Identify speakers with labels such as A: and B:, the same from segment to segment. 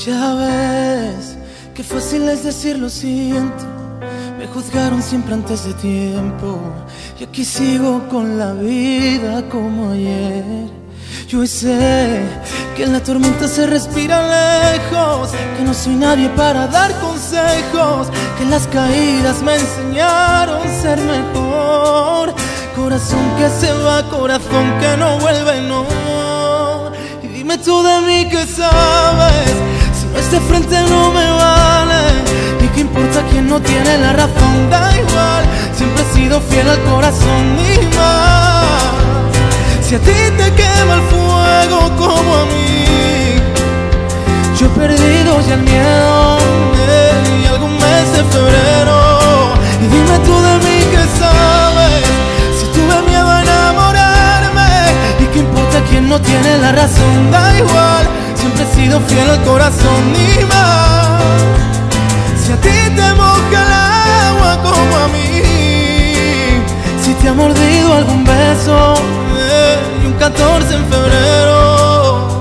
A: Ya ves, qué fácil es decir lo siento. Me juzgaron siempre antes de tiempo y aquí sigo con la vida como ayer. Yo sé que en la tormenta se respira lejos, que no soy nadie para dar consejos, que las caídas me enseñaron a ser mejor. Corazón que se va, corazón que no vuelve, no. Y dime tú de mí qué sabes, si no es de frente no me vale. Y qué importa quién no tiene la razón, da igual. Siempre he sido fiel al corazón y más. Si a ti te quema el fuego como a mí, yo he perdido ya el miedo y algún mes de febrero. Y dime tú de mí qué sabes, si tuve miedo a enamorarme. Y qué importa quién no tiene la razón, da igual. Siempre he sido fiel al corazón y más. Si a ti te moja el agua como a mí, si te ha mordido algún beso y un 14 en febrero,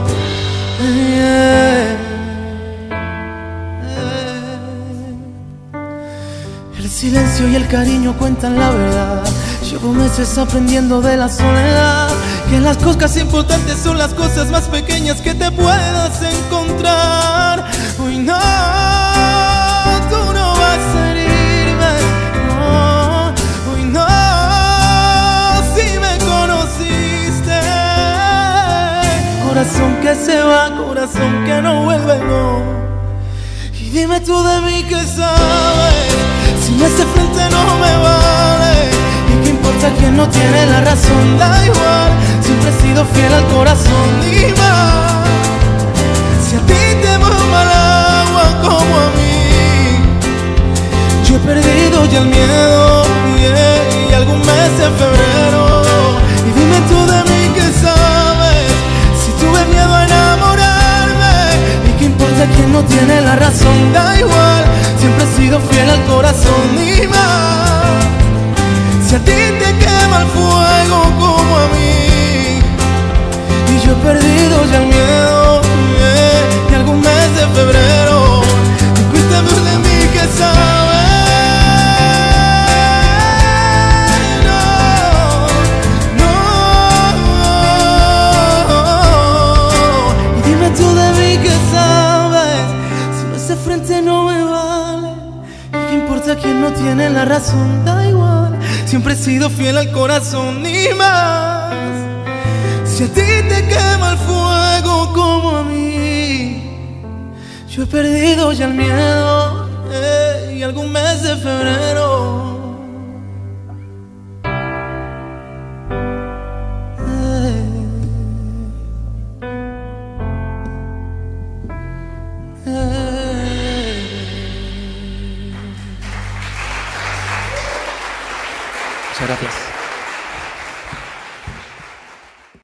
A: El silencio y el cariño cuentan la verdad. Llevo meses aprendiendo de la soledad, que las cosas importantes son las cosas más pequeñas que te puedas encontrar. Hoy no, tú no vas a herirme, no. Hoy no, si me conociste. Corazón que se va, corazón que no vuelve, no. Y dime tú de mí qué sabes, si no es de frente no me vale. Y qué importa quién no tiene la razón, da igual. Siempre he sido fiel al corazón y más. Si a ti te moja el agua como a mí, yo he perdido ya el miedo y algún mes de febrero. Y dime tú de mí qué sabes, si tuve miedo a enamorarme. Y qué importa quién no tiene la razón, da igual. Siempre he sido fiel al corazón y más. Si a ti te quema el fuego como a mí, y yo he perdido ya el miedo y algún mes de febrero. Y cuéntame de mí que sabes, no, no. Y dime tú de mí que sabes, si no es de frente no me vale. Y qué importa quién no tiene la razón, da igual. Siempre he sido fiel al corazón y más. Si a ti te quema el fuego como a mí, yo he perdido ya el miedo y algún mes de febrero.
B: Muchas gracias.